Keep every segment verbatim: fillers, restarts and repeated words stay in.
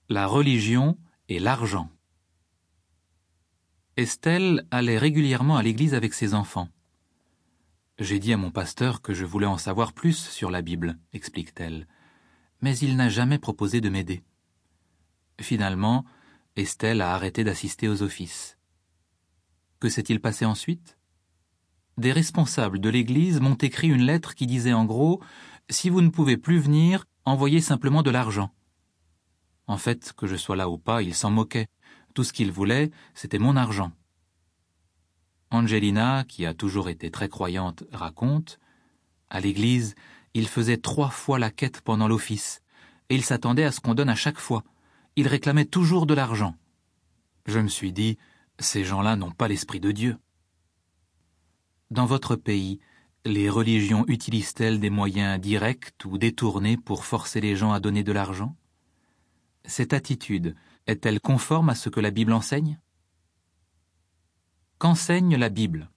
La religion et l'argent. Estelle allait régulièrement à l'église avec ses enfants. « J'ai dit à mon pasteur que je voulais en savoir plus sur la Bible, » explique-t-elle, « mais il n'a jamais proposé de m'aider. » Finalement, Estelle a arrêté d'assister aux offices. Que s'est-il passé ensuite? Des responsables de l'église m'ont écrit une lettre qui disait en gros « Si vous ne pouvez plus venir, envoyez simplement de l'argent. » En fait, que je sois là ou pas, ils s'en moquaient. Tout ce qu'ils voulaient, c'était mon argent. Angelina, qui a toujours été très croyante, raconte « À l'église, ils faisaient trois fois la quête pendant l'office, et ils s'attendaient à ce qu'on donne à chaque fois. Ils réclamaient toujours de l'argent. Je me suis dit, ces gens-là n'ont pas l'esprit de Dieu. » Dans votre pays, les religions utilisent-elles des moyens directs ou détournés pour forcer les gens à donner de l'argent? Cette attitude est-elle conforme à ce que la Bible enseigne? Qu'enseigne la Bible?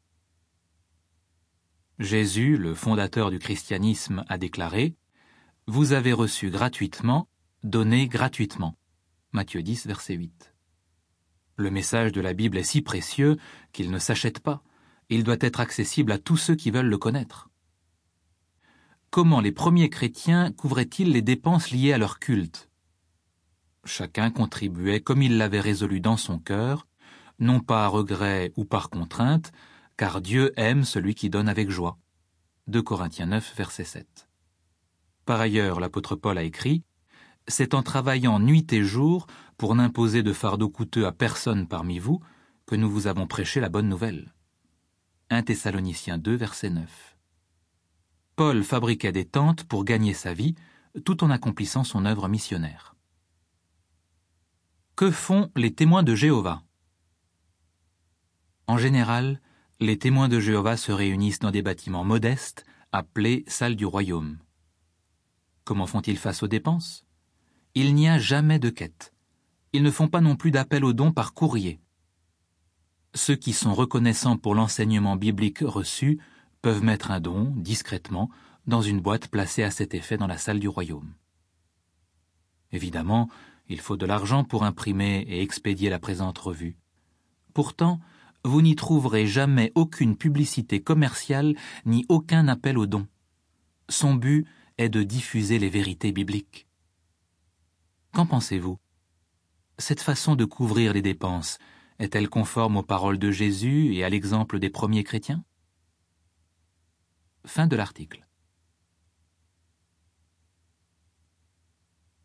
Jésus, le fondateur du christianisme, a déclaré « Vous avez reçu gratuitement, donnez gratuitement » Matthieu dix, verset huit. Le message de la Bible est si précieux qu'il ne s'achète pas. Il doit être accessible à tous ceux qui veulent le connaître. Comment les premiers chrétiens couvraient-ils les dépenses liées à leur culte? Chacun contribuait comme il l'avait résolu dans son cœur, non pas à regret ou par contrainte, car Dieu aime celui qui donne avec joie. deux Corinthiens neuf, verset sept. Par ailleurs, l'apôtre Paul a écrit « C'est en travaillant nuit et jour pour n'imposer de fardeau coûteux à personne parmi vous que nous vous avons prêché la bonne nouvelle. » un Thessaloniciens deux, verset neuf. Paul fabriquait des tentes pour gagner sa vie, tout en accomplissant son œuvre missionnaire. Que font les témoins de Jéhovah? En général, les témoins de Jéhovah se réunissent dans des bâtiments modestes, appelés salles du royaume. Comment font-ils face aux dépenses? Il n'y a jamais de quête. Ils ne font pas non plus d'appel aux dons par courrier. Ceux qui sont reconnaissants pour l'enseignement biblique reçu peuvent mettre un don, discrètement, dans une boîte placée à cet effet dans la salle du royaume. Évidemment, il faut de l'argent pour imprimer et expédier la présente revue. Pourtant, vous n'y trouverez jamais aucune publicité commerciale ni aucun appel aux dons. Son but est de diffuser les vérités bibliques. Qu'en pensez-vous? Cette façon de couvrir les dépenses est-elle conforme aux paroles de Jésus et à l'exemple des premiers chrétiens? Fin de l'article.